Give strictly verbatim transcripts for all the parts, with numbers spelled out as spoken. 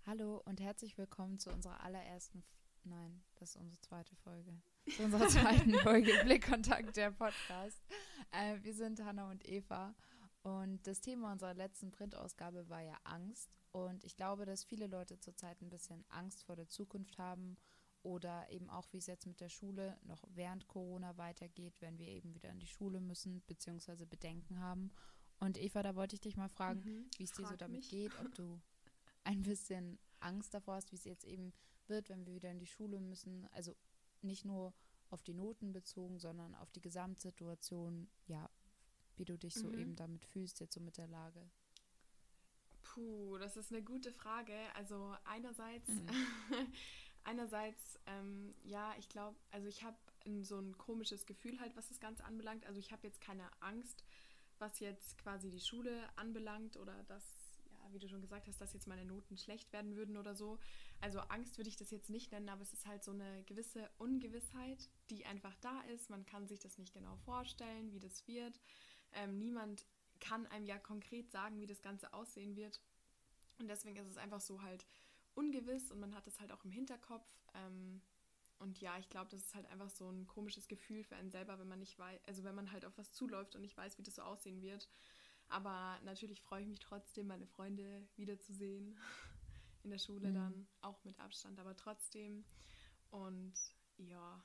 Hallo und herzlich willkommen zu unserer allerersten, F- nein, das ist unsere zweite Folge, zu unserer zweiten Folge Blickkontakt, der Podcast. Äh, wir sind Hannah und Eva und das Thema unserer letzten Printausgabe war ja Angst und ich glaube, dass viele Leute zurzeit ein bisschen Angst vor der Zukunft haben oder eben auch, wie es jetzt mit der Schule noch während Corona weitergeht, wenn wir eben wieder in die Schule müssen, beziehungsweise Bedenken haben. Und Eva, da wollte ich dich mal fragen, Mhm. wie es dir so Frag damit mich. geht, ob du ein bisschen Angst davor hast, wie es jetzt eben wird, wenn wir wieder in die Schule müssen. Also nicht nur auf die Noten bezogen, sondern auf die Gesamtsituation, ja, wie du dich so Mhm. eben damit fühlst, jetzt so mit der Lage. Puh, das ist eine gute Frage. Also einerseits, Mhm. einerseits, ähm, ja, ich glaube, also ich habe so ein komisches Gefühl halt, was das Ganze anbelangt. Also ich habe jetzt keine Angst, was jetzt quasi die Schule anbelangt oder dass, ja, wie du schon gesagt hast, dass jetzt meine Noten schlecht werden würden oder so. Also Angst würde ich das jetzt nicht nennen, aber es ist halt so eine gewisse Ungewissheit, die einfach da ist. Man kann sich das nicht genau vorstellen, wie das wird. Ähm, niemand kann einem ja konkret sagen, wie das Ganze aussehen wird. Und deswegen ist es einfach so halt ungewiss und man hat es halt auch im Hinterkopf. Ähm, und ja, ich glaube, das ist halt einfach so ein komisches Gefühl für einen selber, wenn man nicht weiß, also wenn man halt auf was zuläuft und nicht weiß, wie das so aussehen wird. Aber natürlich freue ich mich trotzdem, meine Freunde wiederzusehen. In der Schule Mhm. dann, auch mit Abstand, aber trotzdem. Und ja,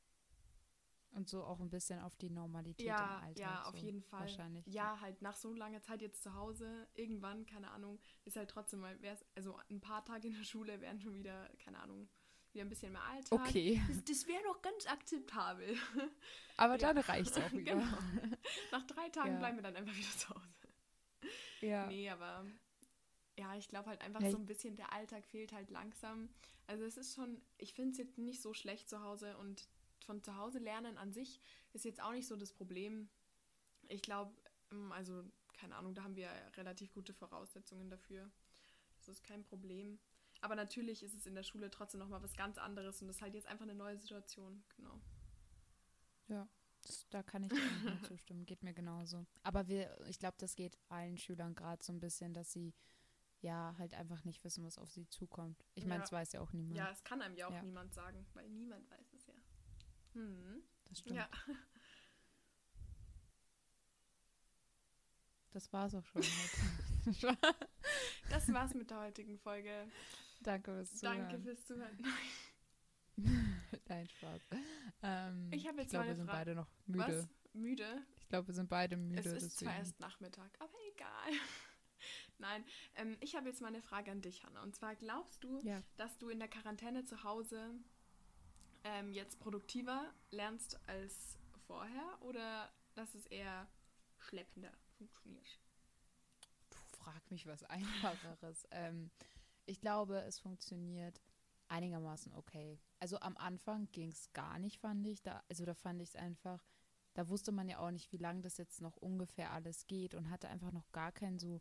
Und so auch ein bisschen auf die Normalität im ja, Alltag, ja, auf so jeden Fall. wahrscheinlich. Ja, halt nach so langer Zeit jetzt zu Hause, irgendwann, keine Ahnung, ist halt trotzdem mal, wär's, also ein paar Tage in der Schule wären schon wieder, keine Ahnung, wieder ein bisschen mehr Alltag. Okay, Das, das wäre doch ganz akzeptabel. aber Ja, dann reicht's auch wieder. genau. Nach drei Tagen Ja, bleiben wir dann einfach wieder zu Hause. ja. Nee, aber ja, ich glaube halt einfach Ja, so ich, ein bisschen der Alltag fehlt halt langsam. Also es ist schon, ich finde es jetzt nicht so schlecht zu Hause und von zu Hause lernen an sich ist jetzt auch nicht so das Problem. Ich glaube, also keine Ahnung, da haben wir relativ gute Voraussetzungen dafür. Das ist kein Problem. Aber natürlich ist es in der Schule trotzdem nochmal was ganz anderes und das ist halt jetzt einfach eine neue Situation. Genau. ja, das, da kann ich dir eigentlich nur zustimmen. Geht mir genauso. Aber wir, ich glaube, das geht allen Schülern gerade so ein bisschen, dass sie ja halt einfach nicht wissen, was auf sie zukommt. Ich meine, Ja. es weiß ja auch Ja, niemand. es kann einem ja auch Ja, niemand sagen, weil niemand weiß es ja. Hm. das Ja. stimmt. Das war's auch schon heute. Das war's mit der heutigen Folge. Danke fürs Danke Zuhören. fürs Zuhören. Nein, Spaß. Ähm, Ich habe ich jetzt mal glaube, wir eine sind Frage. beide noch müde. Was? Müde? Ich glaube, wir sind beide Es müde, ist zwar deswegen. erst Nachmittag, aber egal. Nein, ähm, ich habe jetzt mal eine Frage an dich, Hanna. Und zwar glaubst du, Ja. dass du in der Quarantäne zu Hause ähm, jetzt produktiver lernst als vorher oder dass es eher schleppender funktioniert? Du frag mich was Einfacheres. ähm, ich glaube, es funktioniert einigermaßen okay. Also am Anfang ging es gar nicht, fand ich. Da, also da fand ich es einfach, da wusste man ja auch nicht, wie lange das jetzt noch ungefähr alles geht und hatte einfach noch gar keinen so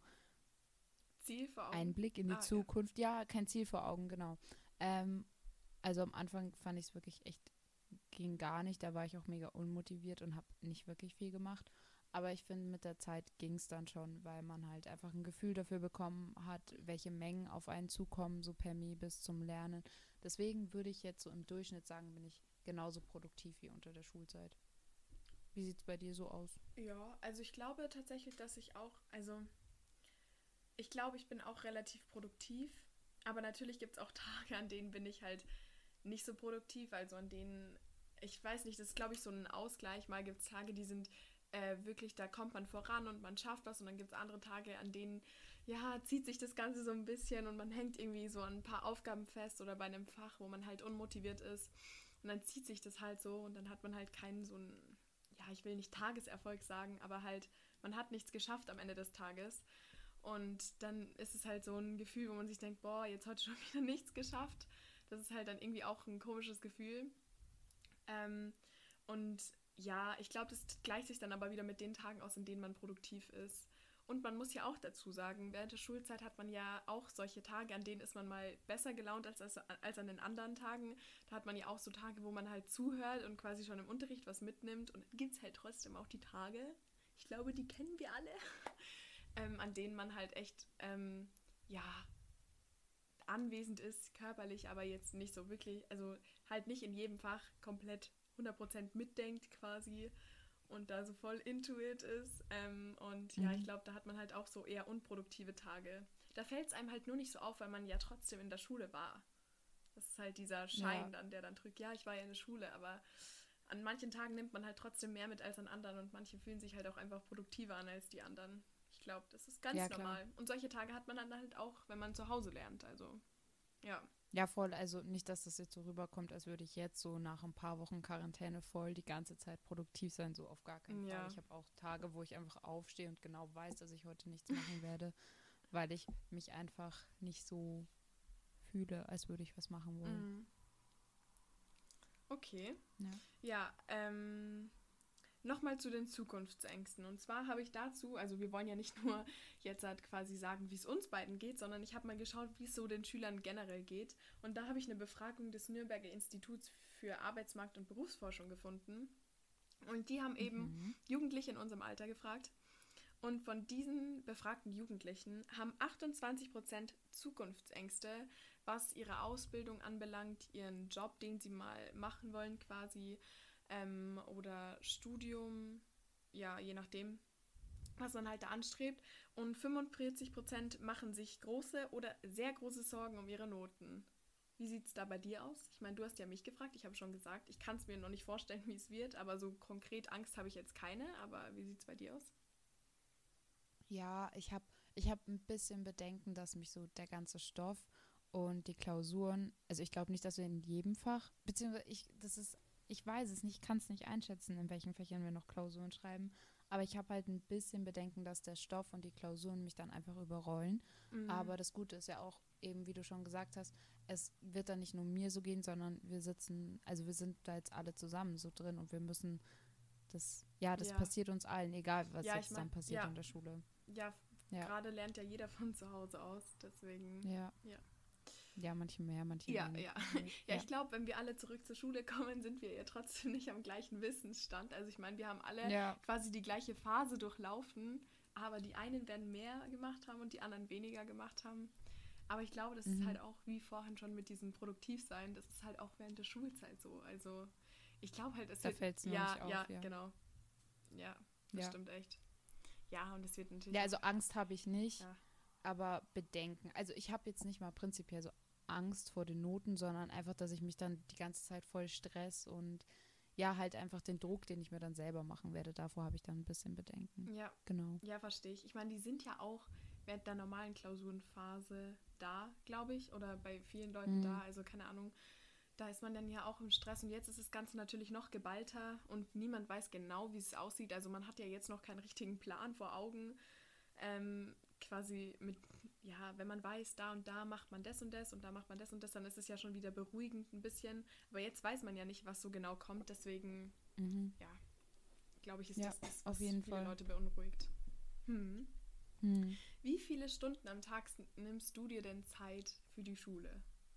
Ziel vor Augen? Einblick in die Ah, ja. Zukunft. Ja, kein Ziel vor Augen, genau. Ähm, also am Anfang fand ich es wirklich echt, ging gar nicht. Da war ich auch mega unmotiviert und habe nicht wirklich viel gemacht. Aber ich finde, mit der Zeit ging es dann schon, weil man halt einfach ein Gefühl dafür bekommen hat, welche Mengen auf einen zukommen, so per Mi bis zum Lernen. Deswegen würde ich jetzt so im Durchschnitt sagen, bin ich genauso produktiv wie unter der Schulzeit. Wie sieht es bei dir so aus? Ja, also ich glaube tatsächlich, dass ich auch, also ich glaube, ich bin auch relativ produktiv, aber natürlich gibt es auch Tage, an denen bin ich halt nicht so produktiv, also an denen, ich weiß nicht, das ist glaube ich so ein Ausgleich. Mal gibt es Tage, die sind äh, wirklich, da kommt man voran und man schafft was und dann gibt es andere Tage, an denen, ja, zieht sich das Ganze so ein bisschen und man hängt irgendwie so an ein paar Aufgaben fest oder bei einem Fach, wo man halt unmotiviert ist und dann zieht sich das halt so und dann hat man halt keinen so einen, ja, ich will nicht Tageserfolg sagen, aber halt, man hat nichts geschafft am Ende des Tages. Und dann ist es halt so ein Gefühl, wo man sich denkt, boah, jetzt heute schon wieder nichts geschafft. Das ist halt dann irgendwie auch ein komisches Gefühl. Ähm, und ja, ich glaube, das gleicht sich dann aber wieder mit den Tagen aus, in denen man produktiv ist. Und man muss ja auch dazu sagen, während der Schulzeit hat man ja auch solche Tage, an denen ist man mal besser gelaunt als, als, als an den anderen Tagen. Da hat man ja auch so Tage, wo man halt zuhört und quasi schon im Unterricht was mitnimmt. Und dann gibt es halt trotzdem auch die Tage, ich glaube, die kennen wir alle, ähm, an denen man halt echt, ähm, ja, anwesend ist, körperlich, aber jetzt nicht so wirklich, also halt nicht in jedem Fach komplett hundert Prozent mitdenkt quasi und da so voll into it ist. Ähm, und ja, Mhm. ich glaube, da hat man halt auch so eher unproduktive Tage. Da fällt es einem halt nur nicht so auf, weil man ja trotzdem in der Schule war. Das ist halt dieser Schein Ja, dann, der dann drückt, ja, ich war ja in der Schule, aber an manchen Tagen nimmt man halt trotzdem mehr mit als an anderen und manche fühlen sich halt auch einfach produktiver an als die anderen. Ich glaube, das ist ganz ja, klar. normal. Und solche Tage hat man dann halt auch, wenn man zu Hause lernt. Also, ja. Ja, voll. Also nicht, dass das jetzt so rüberkommt, als würde ich jetzt so nach ein paar Wochen Quarantäne voll die ganze Zeit produktiv sein. So auf gar keinen Fall. Ja. Ich habe auch Tage, wo ich einfach aufstehe und genau weiß, dass ich heute nichts machen werde, weil ich mich einfach nicht so fühle, als würde ich was machen wollen. Mhm. Okay. Ja. Ja, ähm, nochmal zu den Zukunftsängsten. Und zwar habe ich dazu, also wir wollen ja nicht nur jetzt halt quasi sagen, wie es uns beiden geht, sondern ich habe mal geschaut, wie es so den Schülern generell geht. Und da habe ich eine Befragung des Nürnberger Instituts für Arbeitsmarkt- und Berufsforschung gefunden. Und die haben eben Mhm. Jugendliche in unserem Alter gefragt. Und von diesen befragten Jugendlichen haben achtundzwanzig Prozent Zukunftsängste, was ihre Ausbildung anbelangt, ihren Job, den sie mal machen wollen quasi, ähm, oder Studium, ja, je nachdem, was man halt da anstrebt. Und fünfundvierzig Prozent machen sich große oder sehr große Sorgen um ihre Noten. Wie sieht es da bei dir aus? Ich meine, du hast ja mich gefragt, ich habe schon gesagt, ich kann es mir noch nicht vorstellen, wie es wird, aber so konkret Angst habe ich jetzt keine. Aber wie sieht es bei dir aus? Ja, ich habe ich hab ein bisschen Bedenken, dass mich so der ganze Stoff und die Klausuren, also ich glaube nicht, dass wir in jedem Fach, beziehungsweise ich, das ist, ich weiß es nicht, ich kann es nicht einschätzen, in welchen Fächern wir noch Klausuren schreiben, aber ich habe halt ein bisschen Bedenken, dass der Stoff und die Klausuren mich dann einfach überrollen. Mhm. Aber das Gute ist ja auch, eben wie du schon gesagt hast, es wird dann nicht nur mir so gehen, sondern wir sitzen, also wir sind da jetzt alle zusammen so drin und wir müssen das, ja, das Ja. passiert uns allen, egal was Ja, ich jetzt meine, dann passiert ja, in der Schule. ja, Ja, gerade lernt ja jeder von zu Hause aus, deswegen, ja, ja. ja, manche mehr, manche Ja, ja. weniger. So, Ja, ja, ich glaube, wenn wir alle zurück zur Schule kommen, sind wir ja trotzdem nicht am gleichen Wissensstand. Also ich meine, wir haben alle ja, quasi die gleiche Phase durchlaufen, aber die einen werden mehr gemacht haben und die anderen weniger gemacht haben. Aber ich glaube, das ist mhm. halt auch, wie vorhin schon mit diesem Produktivsein, das ist halt auch während der Schulzeit so. Also ich glaube halt, es Da wird, fällt es nur ja, nicht auf, ja, ja, genau. Ja, das ja. stimmt echt. Ja, und es wird Ja, natürlich auch, also Angst habe ich nicht, ja, aber Bedenken. Also ich habe jetzt nicht mal prinzipiell so Angst vor den Noten, sondern einfach, dass ich mich dann die ganze Zeit voll stress und ja, halt einfach den Druck, den ich mir dann selber machen werde. Davor habe ich dann ein bisschen Bedenken. ja, Genau. ja, verstehe ich. Ich meine, die sind ja auch während der normalen Klausurenphase da, glaube ich, oder bei vielen Leuten Mhm. da. Also keine Ahnung, da ist man dann ja auch im Stress und jetzt ist das Ganze natürlich noch geballter und niemand weiß genau, wie es aussieht. Also man hat ja jetzt noch keinen richtigen Plan vor Augen. Ähm, quasi mit, ja, wenn man weiß, da und da macht man das und das und da macht man das und das, dann ist es ja schon wieder beruhigend ein bisschen. Aber jetzt weiß man ja nicht, was so genau kommt. Deswegen, Mhm. ja, glaube ich, ist Ja, das das, auf was jeden viele Fall. Leute beunruhigt. Hm. Mhm. Wie viele Stunden am Tag nimmst du dir denn Zeit für die Schule?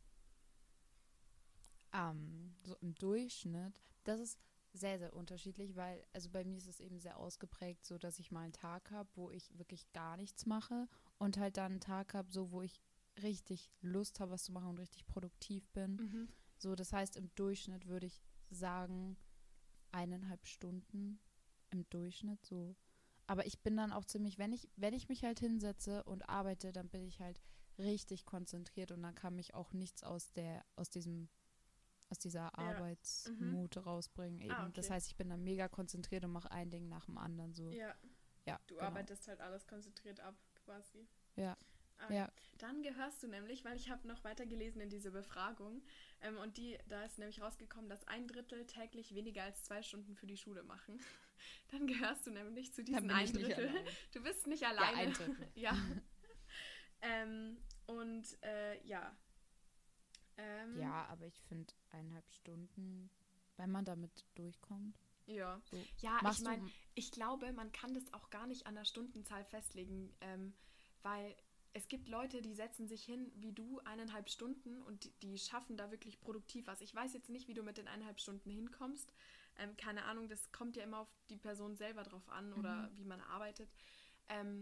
Ähm, so im Durchschnitt, das ist sehr, sehr unterschiedlich, weil, also bei mir ist es eben sehr ausgeprägt, so dass ich mal einen Tag habe, wo ich wirklich gar nichts mache und halt dann einen Tag habe, so wo ich richtig Lust habe, was zu machen und richtig produktiv bin. Mhm. So, das heißt, im Durchschnitt würde ich sagen, eineinhalb Stunden im Durchschnitt so. Aber ich bin dann auch ziemlich, wenn ich, wenn ich mich halt hinsetze und arbeite, dann bin ich halt richtig konzentriert und dann kann mich auch nichts aus der, aus diesem aus dieser Ja. Mhm. Arbeitsmut rausbringen Ah, eben. Das okay. heißt, ich bin dann mega konzentriert und mache ein Ding nach dem anderen so. Ja, Ja, du genau. arbeitest halt alles konzentriert ab, quasi. Ja, Ah, okay. ja. Dann gehörst du nämlich, weil ich habe noch weiter gelesen in diese Befragung ähm, und die, da ist nämlich rausgekommen, dass ein Drittel täglich weniger als zwei Stunden für die Schule machen. Dann gehörst du nämlich zu Dann diesen bin ein ich nicht Drittel. allein. Du bist nicht Ja, alleine. ein Drittel. Ja. Ähm, und äh, ja. Ähm, Ja, aber ich finde eineinhalb Stunden, wenn man damit durchkommt. ja. So, Ja, ich machst meine, du. ich glaube, man kann das auch gar nicht an der Stundenzahl festlegen, ähm, weil es gibt Leute, die setzen sich hin wie du eineinhalb Stunden und die, die schaffen da wirklich produktiv was. Ich weiß jetzt nicht, wie du mit den eineinhalb Stunden hinkommst. Ähm, keine Ahnung, das kommt ja immer auf die Person selber drauf an oder Mhm. wie man arbeitet. Ähm,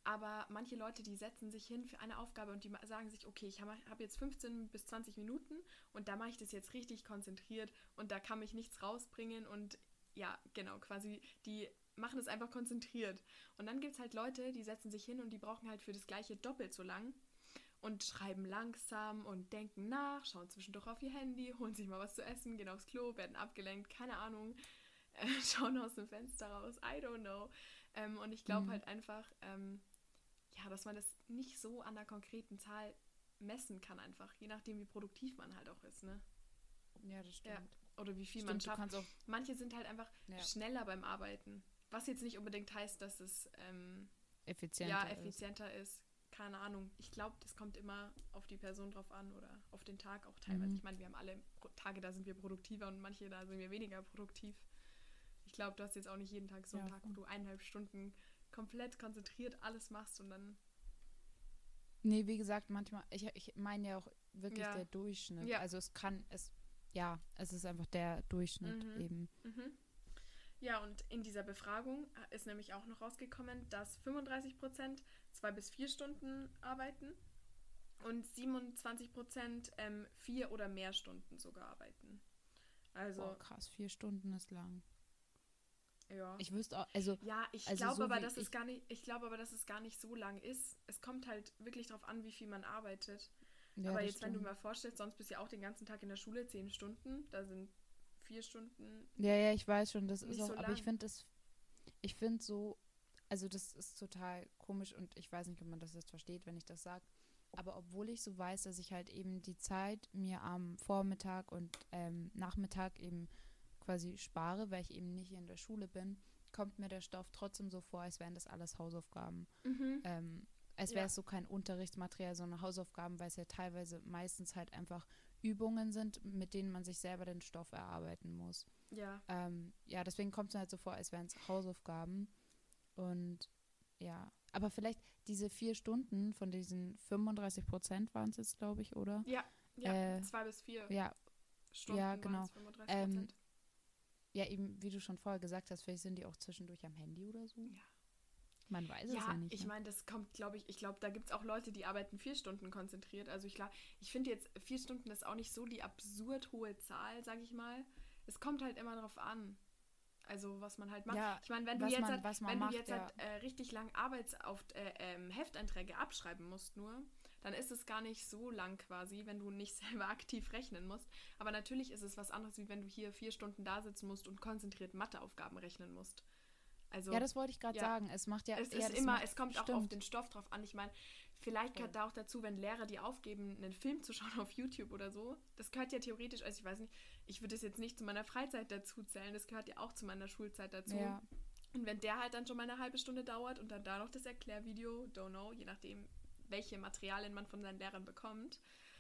Aber manche Leute, die setzen sich hin für eine Aufgabe und die sagen sich, okay, ich habe hab jetzt fünfzehn bis zwanzig Minuten und da mache ich das jetzt richtig konzentriert und da kann mich nichts rausbringen und ja, genau, quasi, die machen es einfach konzentriert. Und dann gibt es halt Leute, die setzen sich hin und die brauchen halt für das Gleiche doppelt so lang und schreiben langsam und denken nach, schauen zwischendurch auf ihr Handy, holen sich mal was zu essen, gehen aufs Klo, werden abgelenkt, keine Ahnung, äh, schauen aus dem Fenster raus, I don't know. Ähm, und ich glaube Mhm. halt einfach, ähm, ja, dass man das nicht so an einer konkreten Zahl messen kann einfach, je nachdem, wie produktiv man halt auch ist, ne? Ja, das stimmt. Ja. Oder wie viel Stimmt, man du schafft. kannst auch, Manche sind halt einfach ja, schneller beim Arbeiten. Was jetzt nicht unbedingt heißt, dass es ähm, effizienter ja, ist. effizienter ist. Keine Ahnung. Ich glaube, das kommt immer auf die Person drauf an oder auf den Tag auch teilweise. Mhm. Ich meine, wir haben alle Pro- Tage, da sind wir produktiver und manche, da sind wir weniger produktiv. Ich glaube, du hast jetzt auch nicht jeden Tag so einen Ja, Tag, wo voll. du eineinhalb Stunden komplett konzentriert alles machst und dann, Nee, wie gesagt, manchmal, ich, ich meine ja auch wirklich ja, der Durchschnitt. ja. Also es kann, es, ja, es ist einfach der Durchschnitt Mhm. eben. Mhm. Ja, und in dieser Befragung ist nämlich auch noch rausgekommen, dass fünfunddreißig Prozent zwei bis vier Stunden arbeiten und siebenundzwanzig Prozent ähm, vier oder mehr Stunden sogar arbeiten. Also, Boah, krass, vier Stunden ist lang. ja. Ich wüsste auch, also, Ja, ich also glaube so aber, wie dass es ich, gar nicht, ich glaube aber, dass es gar nicht so lang ist. Es kommt halt wirklich darauf an, wie viel man arbeitet. ja, Aber das jetzt, wenn du stimmt. mal vorstellst, sonst bist du ja auch den ganzen Tag in der Schule, zehn Stunden, da sind vier Stunden Ja, ja, ich weiß schon, das ist nicht auch, so aber ich lang. finde das, ich finde so, also das ist total komisch und ich weiß nicht, ob man das jetzt versteht, wenn ich das sage. Aber obwohl ich so weiß, dass ich halt eben die Zeit mir am Vormittag und ähm, Nachmittag eben quasi spare, weil ich eben nicht in der Schule bin, kommt mir der Stoff trotzdem so vor, als wären das alles Hausaufgaben. Mhm. Ähm, als wäre Ja. es so kein Unterrichtsmaterial, sondern Hausaufgaben, weil es ja teilweise meistens halt einfach Übungen sind, mit denen man sich selber den Stoff erarbeiten muss. Ja. Ähm, ja, deswegen kommt es mir halt so vor, als wären es Hausaufgaben. Und ja, aber vielleicht diese vier Stunden von diesen fünfunddreißig Prozent waren es jetzt, glaube ich, oder? Ja, ja, Äh, zwei bis vier ja, Stunden ja, waren genau. es, fünfunddreißig Ähm, Prozent. ja, eben, wie du schon vorher gesagt hast, vielleicht sind die auch zwischendurch am Handy oder so. Ja. Man weiß es ja Ja, nicht. ich Ne? meine, das kommt, glaube ich, ich glaube, da gibt es auch Leute, die arbeiten vier Stunden konzentriert. Also ich glaube, ich finde jetzt, vier Stunden ist auch nicht so die absurd hohe Zahl, sage ich mal. Es kommt halt immer drauf an. Also was man halt macht. Ja, Ich meine, wenn du was jetzt, man, halt, was man wenn macht, du jetzt ja. halt äh, richtig lang Arbeitsauf äh, ähm, Hefteinträge abschreiben musst nur, dann ist es gar nicht so lang quasi, wenn du nicht selber aktiv rechnen musst. Aber natürlich ist es was anderes, wie wenn du hier vier Stunden da sitzen musst und konzentriert Matheaufgaben rechnen musst. Also, Ja, das wollte ich gerade ja, sagen. Es macht ja, es ja, ist das immer, macht, es kommt auch auf stimmt. den Stoff drauf an. Ich meine, vielleicht Voll. gehört da auch dazu, wenn Lehrer die aufgeben, einen Film zu schauen auf YouTube oder so. Das gehört ja theoretisch, also ich weiß nicht, ich würde das jetzt nicht zu meiner Freizeit dazu zählen, das gehört ja auch zu meiner Schulzeit dazu. Ja, Und wenn der halt dann schon mal eine halbe Stunde dauert und dann da noch das Erklärvideo, don't know, je nachdem, welche Materialien man von seinen Lehrern bekommt,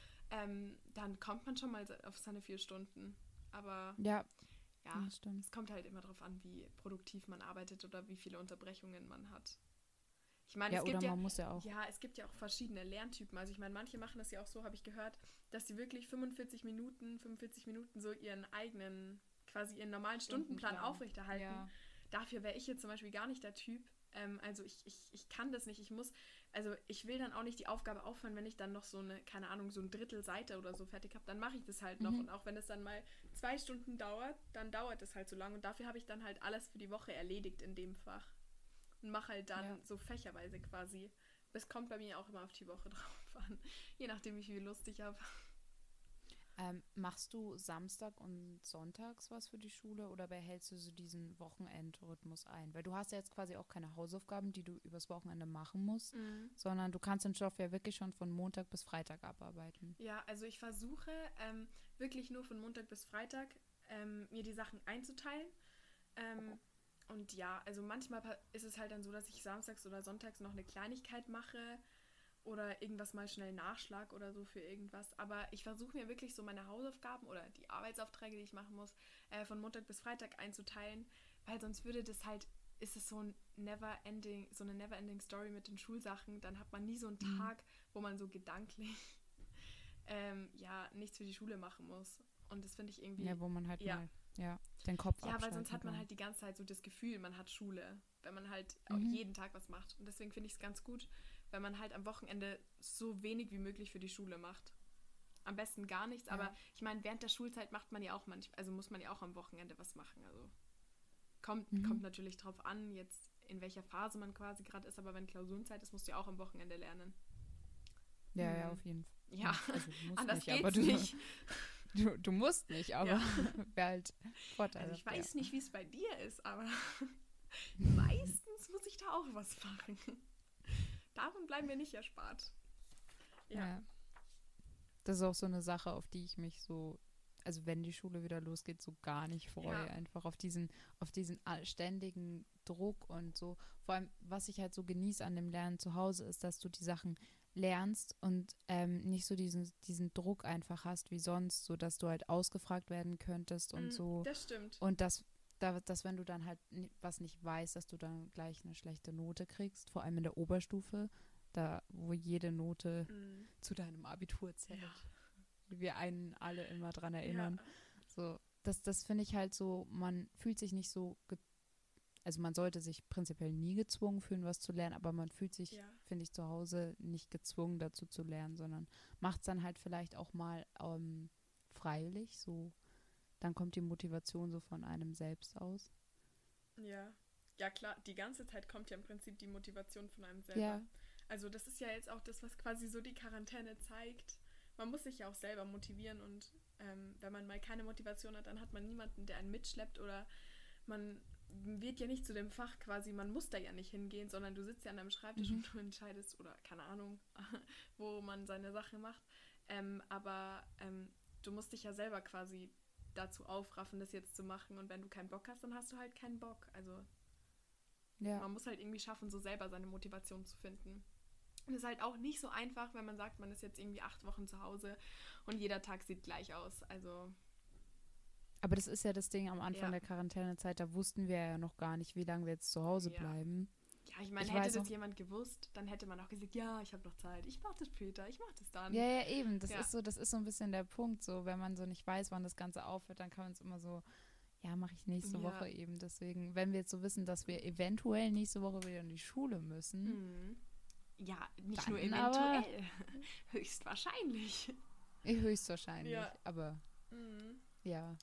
ähm, dann kommt man schon mal auf seine vier Stunden. Aber ja, ja, das stimmt. es kommt halt immer darauf an, wie produktiv man arbeitet oder wie viele Unterbrechungen man hat. Ich meine, Ja, es oder gibt ja, man muss ja auch. ja, es gibt ja auch verschiedene Lerntypen. Also ich meine, manche machen das ja auch so, habe ich gehört, dass sie wirklich fünfundvierzig Minuten, fünfundvierzig Minuten so ihren eigenen, quasi ihren normalen Stundenplan, Stundenplan. aufrechterhalten. Ja. Dafür wäre ich jetzt zum Beispiel gar nicht der Typ. Ähm, also ich, ich, ich kann das nicht. Ich muss, also ich will dann auch nicht die Aufgabe aufhören, wenn ich dann noch so eine, keine Ahnung, so ein Drittel Seite oder so fertig habe, dann mache ich das halt noch. Mhm. Und auch wenn es dann mal zwei Stunden dauert, dann dauert es halt so lange. Und dafür habe ich dann halt alles für die Woche erledigt in dem Fach. Und mache halt dann Ja. so fächerweise quasi. Das kommt bei mir auch immer auf die Woche drauf an. Je nachdem, wie viel Lust ich habe. Ähm, machst du Samstag und Sonntags was für die Schule oder behältst du so diesen Wochenendrhythmus ein? Weil du hast ja jetzt quasi auch keine Hausaufgaben, die du übers Wochenende machen musst, Mhm. sondern du kannst den Stoff ja wirklich schon von Montag bis Freitag abarbeiten. Ja, also ich versuche ähm, wirklich nur von Montag bis Freitag ähm, mir die Sachen einzuteilen. Ähm, und ja, also manchmal pa- ist es halt dann so, dass ich samstags oder sonntags noch eine Kleinigkeit mache oder irgendwas mal schnell nachschlag oder so für irgendwas. Aber ich versuche mir wirklich so meine Hausaufgaben oder die Arbeitsaufträge, die ich machen muss, äh, von Montag bis Freitag einzuteilen, weil sonst würde das halt, ist es so ein never ending, so eine never ending Story mit den Schulsachen. Dann hat man nie so einen Mhm. Tag, wo man so gedanklich ähm, ja nichts für die Schule machen muss. Und das finde ich irgendwie, Ja, wo man halt ja. mal ja, den Kopf Ja, weil abschalten sonst hat man kann. halt die ganze Zeit so das Gefühl, man hat Schule, wenn man halt auch Mhm. jeden Tag was macht. Und deswegen finde ich es ganz gut, wenn man halt am Wochenende so wenig wie möglich für die Schule macht. Am besten gar nichts, aber Ja. ich meine, während der Schulzeit macht man ja auch manchmal, also muss man ja auch am Wochenende was machen. Also kommt, Mhm. kommt natürlich drauf an, jetzt in welcher Phase man quasi gerade ist, aber wenn Klausurenzeit ist, musst du ja auch am Wochenende lernen. Ja, ja, Hm. auf jeden Fall. Ja, Also du musst anders nicht, aber geht's du, nicht. du, du musst nicht, aber Ja. wäre halt Vorteil. Also ich ja. weiß nicht, wie es bei dir ist, aber meistens muss ich da auch was machen. Davon bleiben wir nicht erspart. Ja. Ja. Das ist auch so eine Sache, auf die ich mich so, also wenn die Schule wieder losgeht, so gar nicht freue. Ja. Einfach auf diesen, auf diesen a- ständigen Druck und so. Vor allem, was ich halt so genieße an dem Lernen zu Hause, ist, dass du die Sachen lernst und ähm, nicht so diesen, diesen Druck einfach hast wie sonst, so dass du halt ausgefragt werden könntest und Mm, so. Das stimmt. Und dass, da, dass wenn du dann halt ni- was nicht weißt, dass du dann gleich eine schlechte Note kriegst, vor allem in der Oberstufe, da wo jede Note Mm. zu deinem Abitur zählt. Ja. Wir einen alle immer dran erinnern. Ja. So, das, das finde ich halt so, man fühlt sich nicht so, ge- also man sollte sich prinzipiell nie gezwungen fühlen, was zu lernen, aber man fühlt sich, Ja. finde ich, zu Hause nicht gezwungen dazu zu lernen, sondern macht es dann halt vielleicht auch mal ähm, freiwillig, so, dann kommt die Motivation so von einem selbst aus. Ja. Ja, klar, die ganze Zeit kommt ja im Prinzip die Motivation von einem selber. Ja, Also das ist ja jetzt auch das, was quasi so die Quarantäne zeigt. Man muss sich ja auch selber motivieren und ähm, wenn man mal keine Motivation hat, dann hat man niemanden, der einen mitschleppt oder man wird ja nicht zu dem Fach quasi, man muss da ja nicht hingehen, sondern du sitzt ja an deinem Schreibtisch Mhm. und du entscheidest oder keine Ahnung, wo man seine Sache macht. Ähm, aber ähm, du musst dich ja selber quasi dazu aufraffen, das jetzt zu machen und wenn du keinen Bock hast, dann hast du halt keinen Bock. Also ja. man muss halt irgendwie schaffen, so selber seine Motivation zu finden. Und es ist halt auch nicht so einfach, wenn man sagt, man ist jetzt irgendwie acht Wochen zu Hause und jeder Tag sieht gleich aus. Also, Aber das ist ja das Ding am Anfang Ja. der Quarantänezeit, da wussten wir ja noch gar nicht, wie lange wir jetzt zu Hause Ja. bleiben. ja, ich meine, Ich hätte weiß das noch- jemand gewusst, dann hätte man auch gesagt, ja, ich habe noch Zeit, ich mache das später, ich mache das dann. Ja, ja, eben. Das Ja. ist so, das ist so ein bisschen der Punkt. So, wenn man so nicht weiß, wann das Ganze aufhört, dann kann man es immer so, ja, mache ich nächste Ja. Woche eben. Deswegen, wenn wir jetzt so wissen, dass wir eventuell nächste Woche wieder in die Schule müssen, Mhm. Ja, nicht Dann nur aber- eventuell, höchstwahrscheinlich. eh, höchstwahrscheinlich. Ja. Aber Mhm. ja,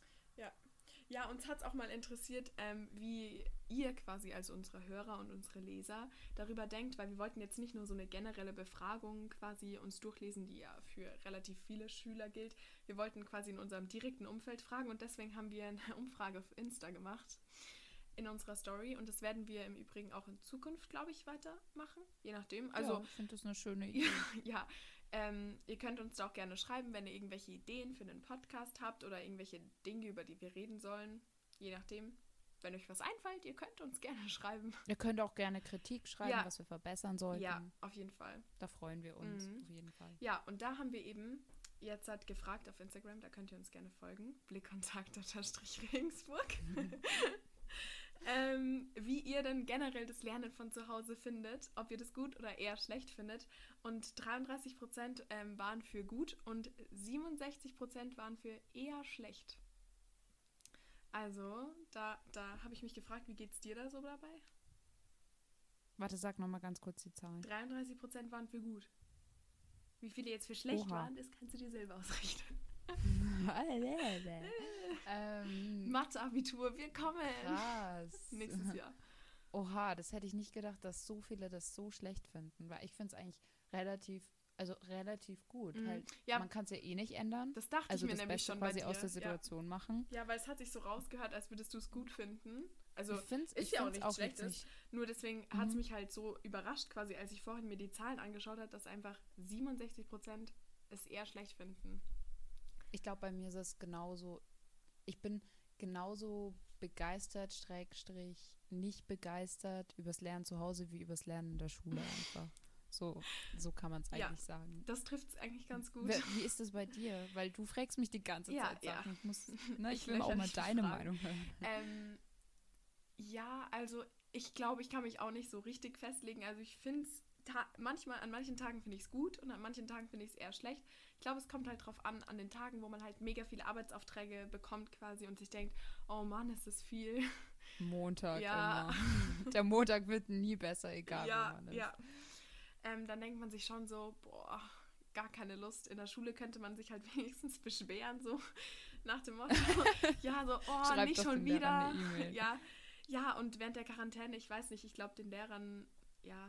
Ja, uns hat es auch mal interessiert, ähm, wie ihr quasi als unsere Hörer und unsere Leser darüber denkt, weil wir wollten jetzt nicht nur so eine generelle Befragung quasi uns durchlesen, die ja für relativ viele Schüler gilt. Wir wollten quasi in unserem direkten Umfeld fragen und deswegen haben wir eine Umfrage auf Insta gemacht in unserer Story und das werden wir im Übrigen auch in Zukunft, glaube ich, weitermachen, je nachdem. Also ja, ich finde das eine schöne Idee. ja, ähm, ihr könnt uns da auch gerne schreiben, wenn ihr irgendwelche Ideen für einen Podcast habt oder irgendwelche Dinge, über die wir reden sollen. Je nachdem, wenn euch was einfällt, ihr könnt uns gerne schreiben. Ihr könnt auch gerne Kritik schreiben, Ja. was wir verbessern sollten. Ja, auf jeden Fall. Da freuen wir uns Mhm. auf jeden Fall. Ja, und da haben wir eben jetzt hat gefragt auf Instagram, da könnt ihr uns gerne folgen, Blickkontakt-Regensburg, ähm, wie ihr denn generell das Lernen von zu Hause findet, ob ihr das gut oder eher schlecht findet. Und dreiunddreißig Prozent ähm, waren für gut und siebenundsechzig Prozent waren für eher schlecht. Also, da, da habe ich mich gefragt, wie geht's dir da so dabei? Warte, sag nochmal ganz kurz die Zahlen. dreiunddreißig Prozent waren für gut. Wie viele jetzt für schlecht Oha. waren, das kannst du dir selber ausrechnen. ähm, Mathe-Abitur, wir kommen! krass. Nächstes Jahr. Oha, das hätte ich nicht gedacht, dass so viele das so schlecht finden, weil ich finde es eigentlich relativ, also relativ gut. Mhm. Halt, Ja. Man kann es ja eh nicht ändern. Das dachte Also ich mir das nämlich Beste schon bei quasi dir. aus der Situation machen. Ja. ja, weil es hat sich so rausgehört, als würdest du es gut finden. Also ich finde es ist ja auch nichts auch Schlechtes. nicht. nur deswegen hat es Mhm. mich halt so überrascht, quasi als ich vorhin mir die Zahlen angeschaut habe, dass einfach siebenundsechzig Prozent es eher schlecht finden. Ich glaube, bei mir ist es genauso. Ich bin genauso begeistert, Schrägstrich, nicht begeistert übers Lernen zu Hause wie übers Lernen in der Schule einfach. So, so kann man es Ja. eigentlich sagen. Das trifft es eigentlich ganz gut. Wie, wie ist das bei dir? Weil du fragst mich die ganze Ja, Zeit ja. Sachen. Ich, muss, ne, ich Ich will auch mal lächerliche deine Fragen. Meinung hören. Ähm, ja, also ich glaube, ich kann mich auch nicht so richtig festlegen. Also ich finde es Ta- manchmal, an manchen Tagen finde ich es gut und an manchen Tagen finde ich es eher schlecht. Ich glaube, es kommt halt drauf an, an den Tagen, wo man halt mega viele Arbeitsaufträge bekommt quasi und sich denkt, oh Mann, ist das viel. Montag Ja. immer. Der Montag wird nie besser, egal ja, wo man ist. ja. Ähm, dann denkt man sich schon so, boah, gar keine Lust. In der Schule könnte man sich halt wenigstens beschweren, so nach dem Motto, ja, so, oh, Schreib nicht doch schon den Lehrern wieder. eine E-Mail. Ja, ja, und während der Quarantäne, ich weiß nicht, ich glaube, den Lehrern, ja,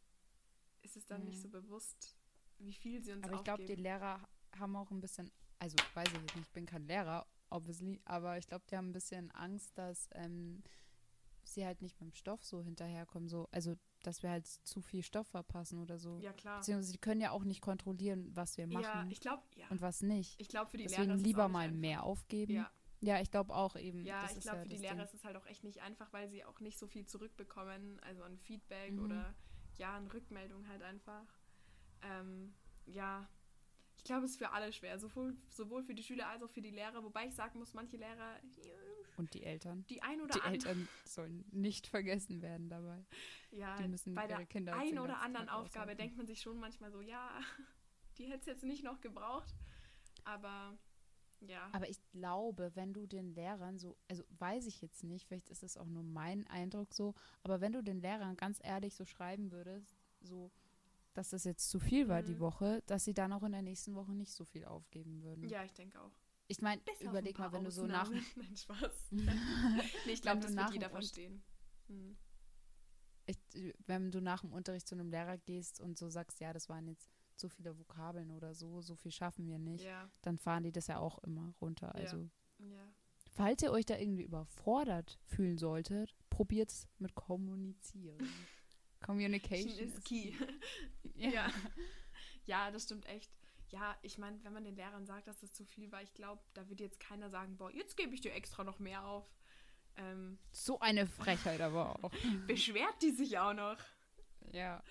ist es dann Mhm. nicht so bewusst, wie viel sie uns Aber ich glaube, die aufgeben. Lehrer haben auch ein bisschen, also weiß ich jetzt nicht, ich bin kein Lehrer, obviously, aber ich glaube, die haben ein bisschen Angst, dass ähm, sie halt nicht beim Stoff so hinterherkommen, so, also dass wir halt zu viel Stoff verpassen oder so. Ja, klar. Beziehungsweise sie können ja auch nicht kontrollieren, was wir machen Ja, ich glaube, ja. und was nicht. Ich glaube, für die Lehrer Deswegen ist es lieber auch nicht mal einfach. mehr aufgeben. Ja, Ja, ich glaube auch eben. ja das ich ist glaube, ja für die das Lehrer Ding. ist es halt auch echt nicht einfach, weil sie auch nicht so viel zurückbekommen, also an Feedback Mhm. oder ja, an Rückmeldung halt einfach. Ähm, ja, ich glaube, es ist für alle schwer, sowohl, sowohl für die Schüler als auch für die Lehrer, wobei ich sagen muss, manche Lehrer, Und die Eltern. die ein oder Die andere, Eltern sollen nicht vergessen werden dabei. ja, Die müssen bei ihre der Kinder jetzt einen den oder ganzen anderen Tag Aufgabe aushalten. denkt man sich schon manchmal so, ja, die hätte es jetzt nicht noch gebraucht, aber ja. Aber ich glaube, wenn du den Lehrern so, also weiß ich jetzt nicht, vielleicht ist es auch nur mein Eindruck so, aber wenn du den Lehrern ganz ehrlich so schreiben würdest, so, dass das jetzt zu viel war Mhm. die Woche, dass sie dann auch in der nächsten Woche nicht so viel aufgeben würden. Ja, ich denke auch. Ich meine, Bis auf überleg ein paar mal, wenn du so nach, Ausnahmen. Nein, Spaß. nee, ich Wenn glaube, du das nach wird jeder dem Un- verstehen. Hm. ich, wenn du nach dem Unterricht zu einem Lehrer gehst und so sagst, ja, das waren jetzt so viele Vokabeln oder so, so viel schaffen wir nicht, Ja, dann fahren die das ja auch immer runter. Ja. Also, ja. falls ihr euch da irgendwie überfordert fühlen solltet, probiert es mit Kommunizieren. Communication ist key. Ja. ja. ja, das stimmt echt. Ja, ich meine, wenn man den Lehrern sagt, dass das zu viel war, ich glaube, da wird jetzt keiner sagen, boah, jetzt gebe ich dir extra noch mehr auf. Ähm, So eine Frechheit aber auch. beschwert die sich auch noch. Ja.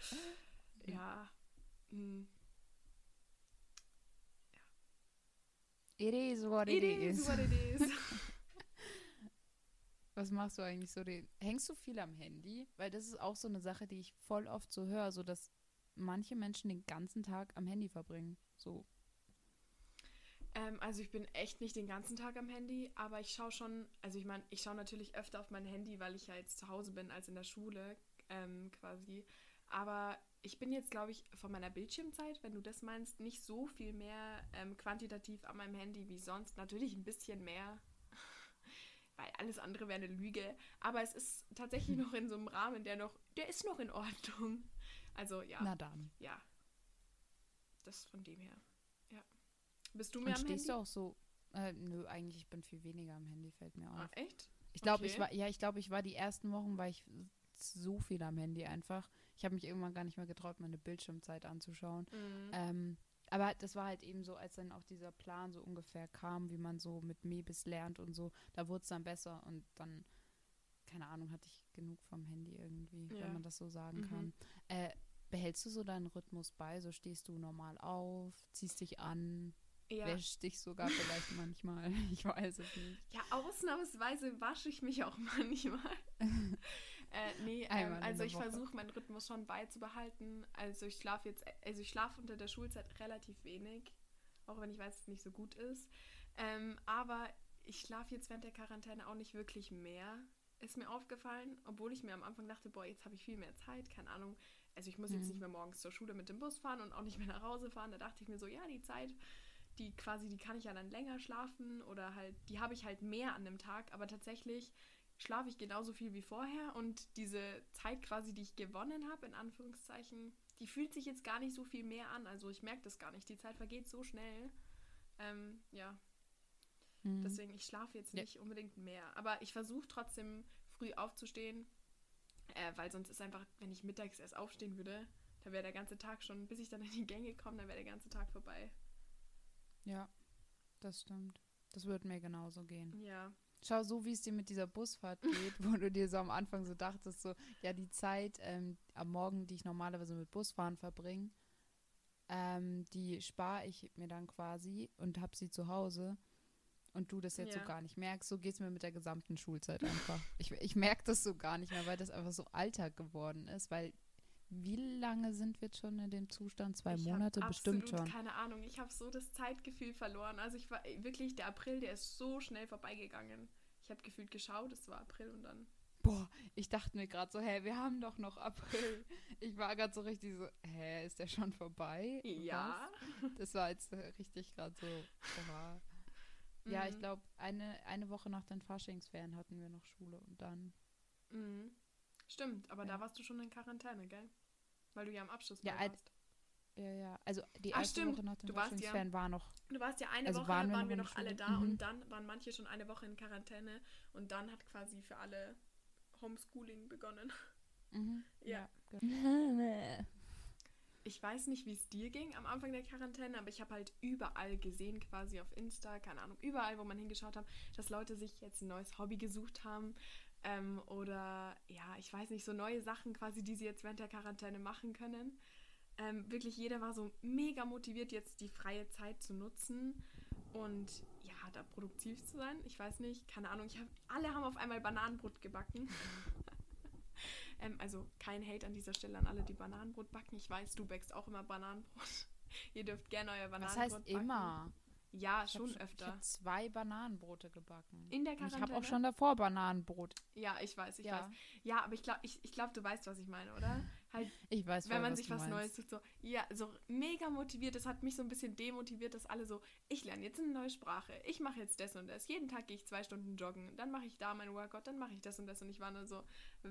Ja. Hm. It is what it, It is. is what it is. Was machst du eigentlich so? Den, hängst du viel am Handy? Weil das ist auch so eine Sache, die ich voll oft so höre, so dass manche Menschen den ganzen Tag am Handy verbringen. So. Ähm, also ich bin echt nicht den ganzen Tag am Handy, aber ich schaue schon, also ich meine, ich schaue natürlich öfter auf mein Handy, weil ich ja jetzt zu Hause bin als in der Schule ähm, quasi. Aber ich bin jetzt, glaube ich, von meiner Bildschirmzeit, wenn du das meinst, nicht so viel mehr ähm, quantitativ an meinem Handy wie sonst. Natürlich ein bisschen mehr, weil alles andere wäre eine Lüge. Aber es ist tatsächlich noch in so einem Rahmen, der noch, der ist noch in Ordnung. Also ja, Na dann. ja. Das von dem her. Ja. Bist du mehr Und am stehst Handy? du auch so, äh, nö, eigentlich, ich bin viel weniger am Handy, fällt mir auf. Ah, echt? Ich glaube, Okay. ich war, ja, ich glaube, ich war die ersten Wochen, war ich so viel am Handy einfach. Ich habe mich irgendwann gar nicht mehr getraut, meine Bildschirmzeit anzuschauen. Mhm. Ähm, aber das war halt eben so, als dann auch dieser Plan so ungefähr kam, wie man so mit Mebis lernt und so, da wurde es dann besser und dann, keine Ahnung, hatte ich genug vom Handy irgendwie, Ja. wenn man das so sagen Mhm. kann. Äh, behältst du so deinen Rhythmus bei? So stehst du normal auf, ziehst dich an, Ja. wäschst dich sogar vielleicht manchmal. Ich weiß es nicht. ja, ausnahmsweise wasche ich mich auch manchmal. äh, nee, ähm, Einmal in also der ich Woche. versuche meinen Rhythmus schon beizubehalten. Also ich schlafe jetzt, also ich schlafe unter der Schulzeit relativ wenig, auch wenn ich weiß, dass es nicht so gut ist. Ähm, aber ich schlafe jetzt während der Quarantäne auch nicht wirklich mehr, ist mir aufgefallen, obwohl ich mir am Anfang dachte, boah, jetzt habe ich viel mehr Zeit, keine Ahnung. Also ich muss jetzt Mhm. nicht mehr morgens zur Schule mit dem Bus fahren und auch nicht mehr nach Hause fahren. Da dachte ich mir so, ja, die Zeit, die quasi, die kann ich ja dann länger schlafen oder halt, die habe ich halt mehr an dem Tag, aber tatsächlich schlafe ich genauso viel wie vorher und diese Zeit quasi, die ich gewonnen habe, in Anführungszeichen, die fühlt sich jetzt gar nicht so viel mehr an. Also ich merke das gar nicht. Die Zeit vergeht so schnell. Ähm, ja, Mhm. deswegen, ich schlafe jetzt Ja. nicht unbedingt mehr. Aber ich versuche trotzdem früh aufzustehen, äh, weil sonst ist einfach, wenn ich mittags erst aufstehen würde, da wäre der ganze Tag schon, bis ich dann in die Gänge komme, dann wäre der ganze Tag vorbei. Ja, das stimmt. Das wird mir genauso gehen. Ja, Schau, so wie es dir mit dieser Busfahrt geht, wo du dir so am Anfang so dachtest, so, ja, die Zeit ähm, am Morgen, die ich normalerweise mit Busfahren verbringe, ähm, die spare ich mir dann quasi und habe sie zu Hause und du das jetzt Ja. so gar nicht merkst. So geht es mir mit der gesamten Schulzeit einfach. Ich, ich merke das so gar nicht mehr, weil das einfach so Alltag geworden ist, weil wie lange sind wir jetzt schon in dem Zustand? Zwei Ich Monate habe bestimmt absolut schon. keine Ahnung. Ich habe so das Zeitgefühl verloren. Also ich war wirklich, der April, der ist so schnell vorbeigegangen. Ich habe gefühlt geschaut, es war April und dann... Boah, ich dachte mir gerade so, hä, wir haben doch noch April. Ich war gerade so richtig so, hä, ist der schon vorbei? Ja. Was? Das war jetzt äh, richtig gerade so, oha. Ja, ich Mhm. glaube, eine, eine Woche nach den Faschingsferien hatten wir noch Schule und dann, Mhm. Stimmt, aber ja. da warst du schon in Quarantäne, gell? Weil du ja am Abschluss Ja, bald ein- warst. ja, ja. Also die Ach erste stimmt, Woche nach den du warst ja, Faschingsferien war noch, du warst ja eine also Woche, waren wir waren noch wir in der noch alle Schule. da Mhm. und dann waren manche schon eine Woche in Quarantäne und dann hat quasi für alle Homeschooling begonnen. Mhm. Ja. Ja. Genau. Ich weiß nicht, wie es dir ging am Anfang der Quarantäne, aber ich habe halt überall gesehen, quasi auf Insta, keine Ahnung, überall, wo man hingeschaut hat, dass Leute sich jetzt ein neues Hobby gesucht haben ähm, oder, ja, ich weiß nicht, so neue Sachen quasi, die sie jetzt während der Quarantäne machen können. Ähm, wirklich jeder war so mega motiviert, jetzt die freie Zeit zu nutzen und ja, da produktiv zu sein. Ich weiß nicht, keine Ahnung, ich hab, alle haben auf einmal Bananenbrot gebacken. Ähm, also kein Hate an dieser Stelle an alle, die Bananenbrot backen. Ich weiß, du backst auch immer Bananenbrot. Ihr dürft gerne euer Was Bananenbrot heißt backen. immer? Ja, Ich schon habe ich öfter. hab zwei Bananenbrote gebacken. In der Und ich habe Quarantäne? auch schon davor Bananenbrot. Ja, ich weiß, ich Ja. weiß. Ja, aber ich glaube, ich, ich glaub, du weißt, was ich meine, oder? Halt, Ich weiß voll, wenn man was sich du was meinst. Neues sucht, so, ja, so mega motiviert. Das hat mich so ein bisschen demotiviert, dass alle so, ich lerne jetzt eine neue Sprache, ich mache jetzt das und das. Jeden Tag gehe ich zwei Stunden joggen, dann mache ich da mein Workout, dann mache ich das und das. Und ich war nur so,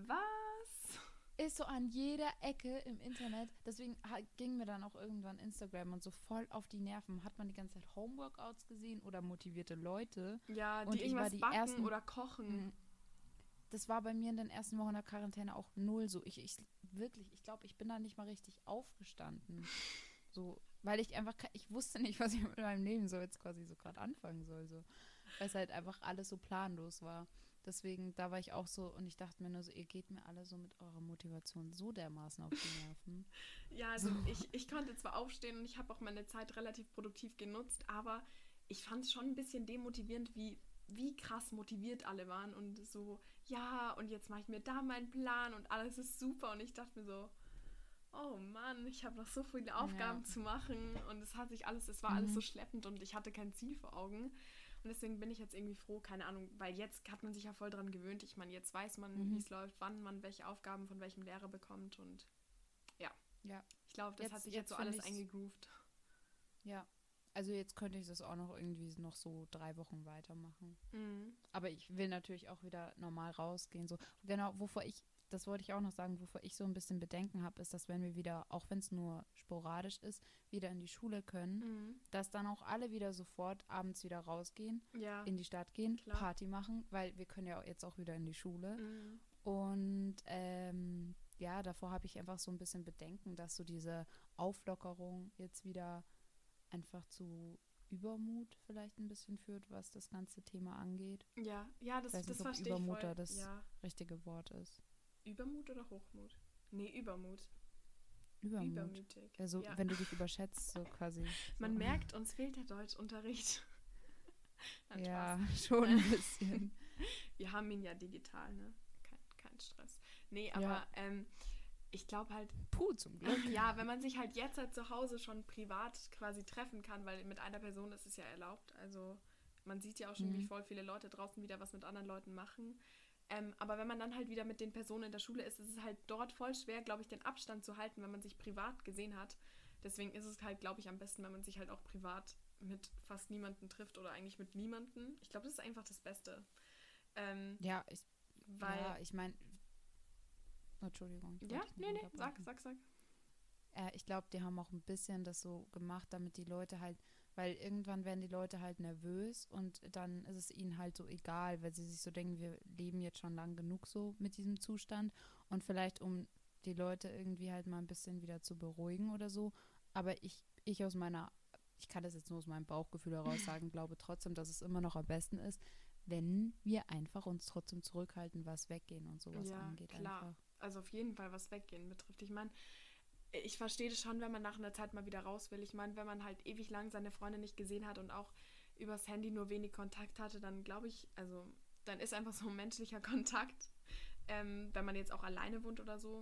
was? Ist so an jeder Ecke im Internet. Deswegen ha- ging mir dann auch irgendwann Instagram und so voll auf die Nerven. Hat man die ganze Zeit Homeworkouts gesehen oder motivierte Leute? Ja, Und die ich war irgendwas die backen ersten- oder kochen. Mm, Das war bei mir in den ersten Wochen der Quarantäne auch null so. Ich, ich wirklich, ich glaube, ich bin da nicht mal richtig aufgestanden. So, weil ich einfach, ke- ich wusste nicht, was ich mit meinem Leben so jetzt quasi so gerade anfangen soll. So. Weil es halt einfach alles so planlos war. Deswegen, da war ich auch so und ich dachte mir nur so, ihr geht mir alle so mit eurer Motivation so dermaßen auf die Nerven. Ja, also So. ich, ich konnte zwar aufstehen und ich habe auch meine Zeit relativ produktiv genutzt, aber ich fand es schon ein bisschen demotivierend, wie, wie krass motiviert alle waren und so, ja, und jetzt mache ich mir da meinen Plan und alles ist super und ich dachte mir so, oh Mann, ich habe noch so viele Aufgaben Ja. zu machen und es hat sich alles, es war alles Mhm. so schleppend und ich hatte kein Ziel vor Augen. Und deswegen bin ich jetzt irgendwie froh, keine Ahnung, weil jetzt hat man sich ja voll dran gewöhnt. Ich meine, jetzt weiß man, Mhm. wie es läuft, wann man welche Aufgaben von welchem Lehrer bekommt und ja. Ja. Ich glaube, das Jetzt- hat sich jetzt jetzt so find alles ich's- eingegroovt. Ja. Also jetzt könnte ich das auch noch irgendwie noch so drei Wochen weitermachen. Mhm. Aber ich will natürlich auch wieder normal rausgehen. So. Genau, wovor ich, das wollte ich auch noch sagen, wovor ich so ein bisschen Bedenken habe, ist, dass wenn wir wieder, auch wenn es nur sporadisch ist, wieder in die Schule können, Mhm. dass dann auch alle wieder sofort abends wieder rausgehen, Ja. in die Stadt gehen, Klar. Party machen, weil wir können ja jetzt auch wieder in die Schule. Mhm. Und ähm, ja, davor habe ich einfach so ein bisschen Bedenken, dass so diese Auflockerung jetzt wieder einfach zu Übermut vielleicht ein bisschen führt, was das ganze Thema angeht. Ja, ja, das, Ich weiß das nicht, ob verstehe ich Übermut voll. da das Ja. richtige Wort ist. Übermut oder Hochmut? Nee, Übermut. Übermut. Übermütig. Also ja. wenn du dich überschätzt, so quasi. Man so. merkt, uns fehlt der Deutschunterricht. Nein, Ja, Spaß. schon ein bisschen. Wir haben ihn ja digital, ne? Kein, kein Stress. Nee, aber Ja. ähm, ich glaube halt, Puh, zum Glück. ja, wenn man sich halt jetzt halt zu Hause schon privat quasi treffen kann, weil mit einer Person ist es ja erlaubt. Also man sieht ja auch schon, Mhm. wie voll viele Leute draußen wieder was mit anderen Leuten machen. Ähm, aber wenn man dann halt wieder mit den Personen in der Schule ist, ist es halt dort voll schwer, glaube ich, den Abstand zu halten, wenn man sich privat gesehen hat. Deswegen ist es halt, glaube ich, am besten, wenn man sich halt auch privat mit fast niemanden trifft oder eigentlich mit niemanden. Ich glaube, das ist einfach das Beste. Ähm, Ja, ich, weil, ja, ich meine. Entschuldigung. ich ja, wollte dich nicht nee, nee, sag, unterbrechen. sag, sag. Äh, ich glaube, die haben auch ein bisschen das so gemacht, damit die Leute halt, weil irgendwann werden die Leute halt nervös und dann ist es ihnen halt so egal, weil sie sich so denken, wir leben jetzt schon lang genug so mit diesem Zustand und vielleicht um die Leute irgendwie halt mal ein bisschen wieder zu beruhigen oder so. Aber ich, ich aus meiner, ich kann das jetzt nur aus meinem Bauchgefühl heraus sagen, glaube trotzdem, dass es immer noch am besten ist, wenn wir einfach uns trotzdem zurückhalten, was weggehen und sowas Ja, angeht. klar. Einfach. Also auf jeden Fall, was weggehen betrifft. Ich meine, ich verstehe das schon, wenn man nach einer Zeit mal wieder raus will. Ich meine, wenn man halt ewig lang seine Freunde nicht gesehen hat und auch übers Handy nur wenig Kontakt hatte, dann glaube ich, also dann ist einfach so ein menschlicher Kontakt, ähm, wenn man jetzt auch alleine wohnt oder so,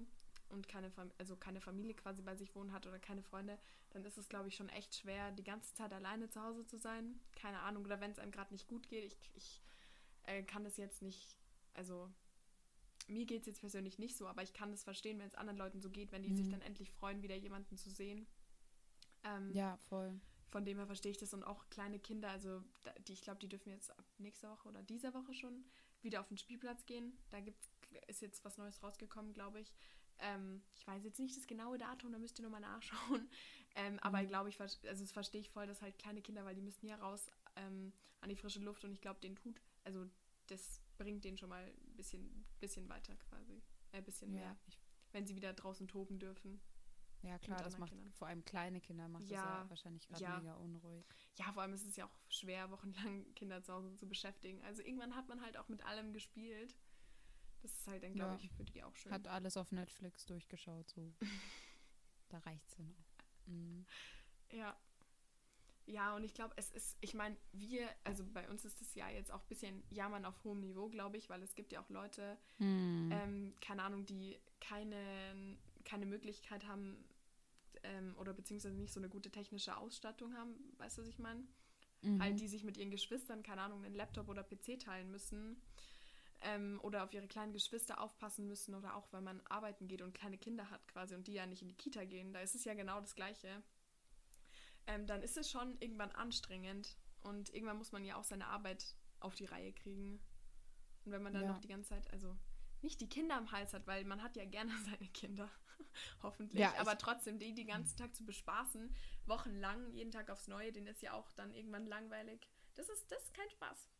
und keine, Fam- also keine Familie quasi bei sich wohnen hat oder keine Freunde, dann ist es, glaube ich, schon echt schwer, die ganze Zeit alleine zu Hause zu sein. Keine Ahnung, oder wenn es einem gerade nicht gut geht. Ich, ich äh, kann das jetzt nicht, also mir geht es jetzt persönlich nicht so, aber ich kann das verstehen, wenn es anderen Leuten so geht, wenn die Mhm. sich dann endlich freuen, wieder jemanden zu sehen. Ähm, Ja, voll. Von dem her verstehe ich das. Und auch kleine Kinder, also da- die, ich glaube, die dürfen jetzt ab nächster Woche oder dieser Woche schon wieder auf den Spielplatz gehen. Da gibt's, ist jetzt was Neues rausgekommen, glaube ich. Ähm, ich weiß jetzt nicht das genaue Datum, da müsst ihr nochmal nachschauen. Ähm, aber Mhm. ich glaube, ich, ver- also das verstehe ich voll, dass halt kleine Kinder, weil die müssen ja raus ähm, an die frische Luft und ich glaube, denen tut, also das bringt denen schon mal ein bisschen, bisschen weiter quasi. Ein äh, bisschen Ja, mehr, ich, wenn sie wieder draußen toben dürfen. ja klar, Mit das anderen macht Kindern. vor allem kleine Kinder macht Ja, das ja wahrscheinlich gerade ja. mega unruhig. Ja, vor allem ist es ja auch schwer, wochenlang Kinder zu Hause zu beschäftigen. Also irgendwann hat man halt auch mit allem gespielt. Das ist halt dann, glaube Ja, ich, für die auch schön. hat alles auf Netflix durchgeschaut, so. Da reicht's dann auch. Mhm. Ja. Ja, und ich glaube, es ist, ich meine, wir, also bei uns ist es ja jetzt auch ein bisschen Jammern auf hohem Niveau, glaube ich, weil es gibt ja auch Leute, Hm. ähm, keine Ahnung, die keine, keine Möglichkeit haben ähm, oder beziehungsweise nicht so eine gute technische Ausstattung haben, weißt du, was ich meine? Mhm. Halt, die sich mit ihren Geschwistern, keine Ahnung, einen Laptop oder P C teilen müssen ähm, oder auf ihre kleinen Geschwister aufpassen müssen oder auch, wenn man arbeiten geht und kleine Kinder hat quasi und die ja nicht in die Kita gehen, da ist es ja genau das Gleiche. Ähm, dann ist es schon irgendwann anstrengend und irgendwann muss man ja auch seine Arbeit auf die Reihe kriegen. Und wenn man dann Ja. noch die ganze Zeit, also nicht die Kinder am Hals hat, weil man hat ja gerne seine Kinder, hoffentlich, Ja, ich- aber trotzdem, die den ganzen Tag zu bespaßen, wochenlang, jeden Tag aufs Neue, den ist ja auch dann irgendwann langweilig. Das ist, das ist kein Spaß.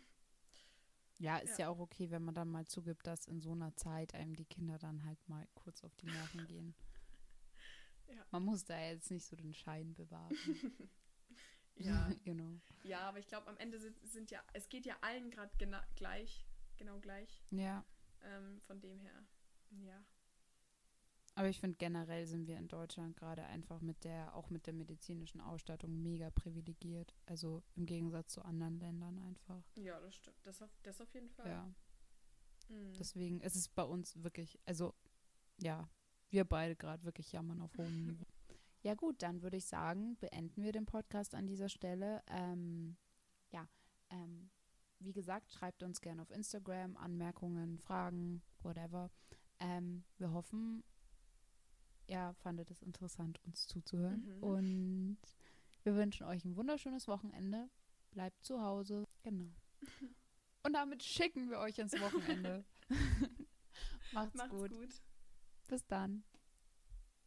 Ja, ist Ja. ja. auch okay, wenn man dann mal zugibt, dass in so einer Zeit einem die Kinder dann halt mal kurz auf die Nerven gehen. Ja. Man muss da jetzt nicht so den Schein bewahren. Ja, Genau. ja, aber ich glaube, am Ende sind, sind ja, es geht ja allen gerade gena- gleich, genau gleich. Ja, Ähm, von dem her, ja. aber ich finde generell sind wir in Deutschland gerade einfach mit der, auch mit der medizinischen Ausstattung mega privilegiert. Also im Gegensatz zu anderen Ländern einfach. Ja, das stimmt. Das auf, das auf jeden Fall. Ja, Mhm. deswegen ist es bei uns wirklich, also ja, wir beide gerade wirklich jammern auf hohem Niveau. Ja gut, dann würde ich sagen, beenden wir den Podcast an dieser Stelle. Ähm, ja, ähm, wie gesagt, schreibt uns gerne auf Instagram Anmerkungen, Fragen, whatever. Ähm, wir hoffen, ihr fandet es interessant, uns zuzuhören. Mhm. Und wir wünschen euch ein wunderschönes Wochenende. Bleibt zu Hause. Genau. Und damit schicken wir euch ins Wochenende. Macht's, Macht's gut. gut. Bis dann.